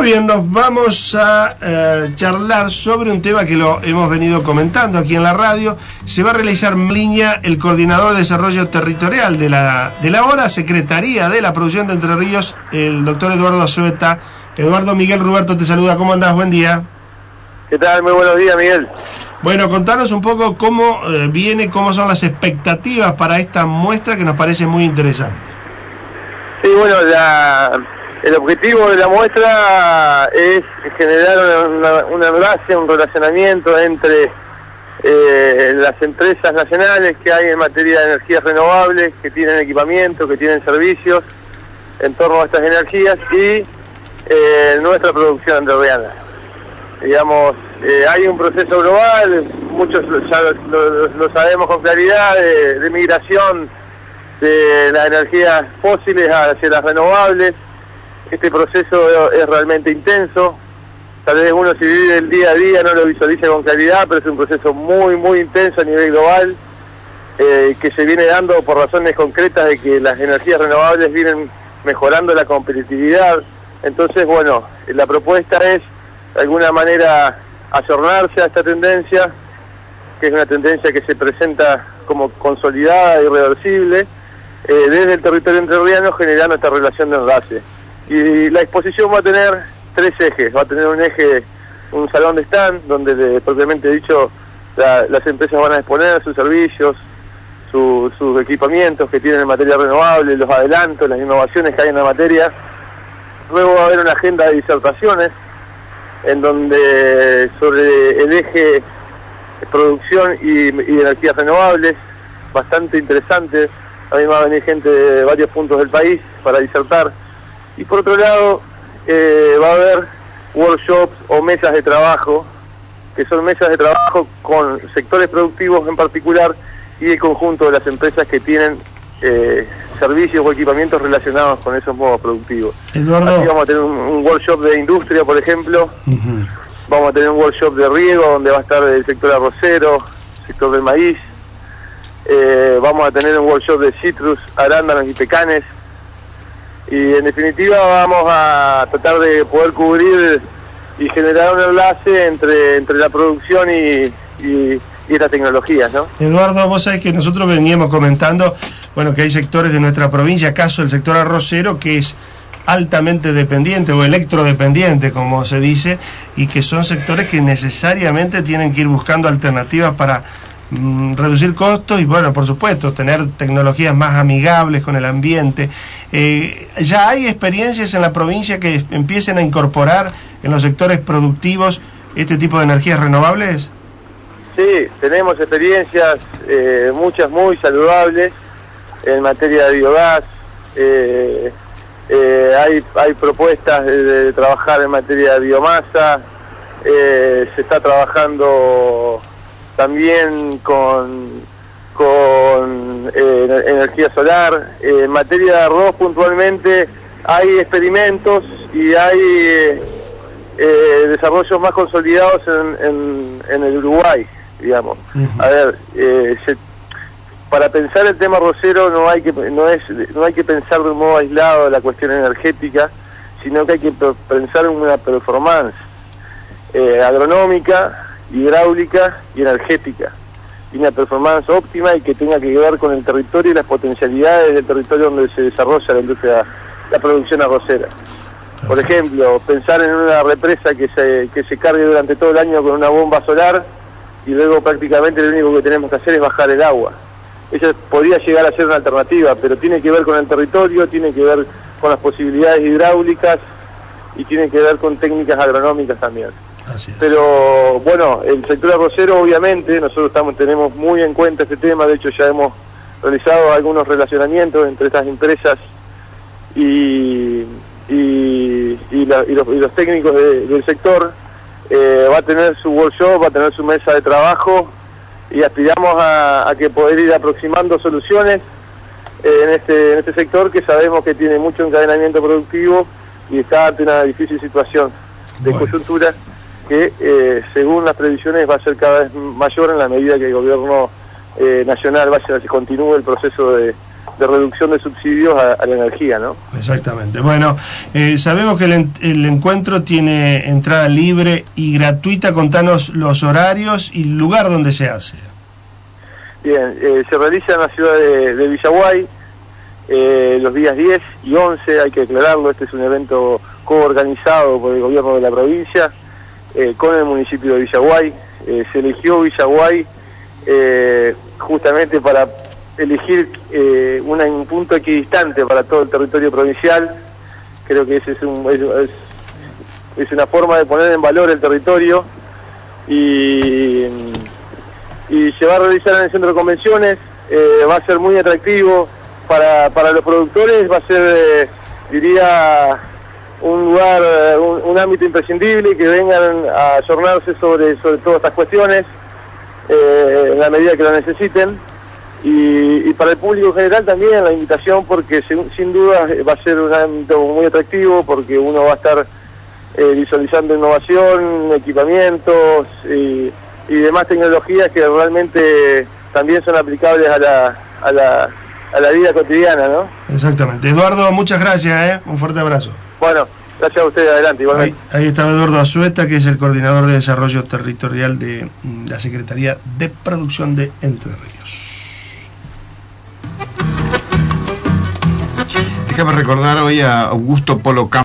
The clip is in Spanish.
Muy bien, nos vamos a charlar sobre un tema que lo hemos venido comentando aquí en la radio. Se va a realizar en línea el coordinador de desarrollo territorial de la ahora Secretaría de la Producción de Entre Ríos, el doctor Eduardo Azueta. Eduardo, Miguel Ruberto te saluda. ¿Cómo andás? Buen día. ¿Qué tal? Muy buenos días, Miguel. Bueno, contanos un poco cómo cómo son las expectativas para esta muestra que nos parece muy interesante. Sí, bueno, el objetivo de la muestra es generar un enlace, un relacionamiento entre las empresas nacionales que hay en materia de energías renovables, que tienen equipamiento, que tienen servicios en torno a estas energías y nuestra producción entrerriana. Digamos, hay un proceso global, muchos ya lo sabemos con claridad, de migración de las energías fósiles hacia las renovables. Este proceso es realmente intenso, tal vez uno si vive el día a día no lo visualiza con claridad, pero es un proceso muy muy intenso a nivel global, que se viene dando por razones concretas de que las energías renovables vienen mejorando la competitividad. Entonces, bueno, la propuesta es de alguna manera ayornarse a esta tendencia, que es una tendencia que se presenta como consolidada y irreversible, desde el territorio entrerriano, generando esta relación de enlace. Y la exposición va a tener tres ejes. Va a tener un eje, un salón de stand, donde propiamente dicho las empresas van a exponer sus servicios, sus equipamientos que tienen en materia renovable, los adelantos, las innovaciones que hay en la materia. Luego va a haber una agenda de disertaciones, en donde sobre el eje producción y energías renovables, bastante interesante. También va a venir gente de varios puntos del país para disertar. Y por otro lado, va a haber workshops o mesas de trabajo, que son mesas de trabajo con sectores productivos en particular y el conjunto de las empresas que tienen servicios o equipamientos relacionados con esos modos productivos. Eduardo. Aquí vamos a tener un workshop de industria, por ejemplo. Vamos a tener un workshop de riego, donde va a estar el sector arrocero, sector del maíz. Vamos a tener un workshop de citrus, arándanos y pecanes. Y en definitiva vamos a tratar de poder cubrir y generar un enlace entre la producción y estas tecnologías, ¿no? Eduardo, vos sabés que nosotros veníamos comentando, bueno, que hay sectores de nuestra provincia, acaso el sector arrocero, que es altamente dependiente o electrodependiente, como se dice, y que son sectores que necesariamente tienen que ir buscando alternativas para reducir costos y, bueno, por supuesto, tener tecnologías más amigables con el ambiente. ¿Ya hay experiencias en la provincia que empiecen a incorporar en los sectores productivos este tipo de energías renovables? Sí, tenemos experiencias, muchas muy saludables, en materia de biogás. Hay propuestas de trabajar en materia de biomasa. Se está trabajando también con energía solar. En materia de arroz puntualmente hay experimentos y hay desarrollos más consolidados en el Uruguay, digamos. A ver, para pensar el tema arrocero no hay que pensar de un modo aislado la cuestión energética, sino que hay que pensar en una performance agronómica, hidráulica y energética, y una performance óptima y que tenga que ver con el territorio y las potencialidades del territorio donde se desarrolla la industria, la producción arrocera. Por ejemplo, pensar en una represa que se cargue durante todo el año con una bomba solar y luego prácticamente lo único que tenemos que hacer es bajar el agua. Eso podría llegar a ser una alternativa, pero tiene que ver con el territorio, tiene que ver con las posibilidades hidráulicas y tiene que ver con técnicas agronómicas también. Pero bueno, el sector arrocero obviamente, nosotros tenemos muy en cuenta este tema, de hecho ya hemos realizado algunos relacionamientos entre estas empresas y los técnicos del sector. Va a tener su workshop, va a tener su mesa de trabajo y aspiramos a que poder ir aproximando soluciones en este sector que sabemos que tiene mucho encadenamiento productivo y está ante una difícil situación de coyuntura que según las previsiones va a ser cada vez mayor en la medida que el gobierno nacional continúe el proceso de reducción de subsidios a la energía, ¿no? Exactamente. Bueno, sabemos que el encuentro tiene entrada libre y gratuita. Contanos los horarios y el lugar donde se hace. Bien, se realiza en la ciudad de Villaguay los días 10 y 11, hay que aclararlo, este es un evento coorganizado por el gobierno de la provincia con el municipio de Villaguay. Se eligió Villaguay justamente para elegir un punto equidistante para todo el territorio provincial. Creo que ese es una forma de poner en valor el territorio y se va a realizar en el centro de convenciones. Va a ser muy atractivo para los productores, va a ser, diría, un lugar, un ámbito imprescindible, que vengan a ayornarse sobre todas estas cuestiones en la medida que lo necesiten. Y para el público en general también la invitación, porque sin duda va a ser un ámbito muy atractivo, porque uno va a estar visualizando innovación, equipamientos y demás tecnologías que realmente también son aplicables a la vida cotidiana, ¿no? Exactamente. Eduardo, muchas gracias, un fuerte abrazo. Bueno, gracias a ustedes, adelante, igualmente. Ahí estaba Eduardo Azueta, que es el coordinador de desarrollo territorial de la Secretaría de Producción de Entre Ríos. Déjame recordar hoy a Augusto Polo Campos.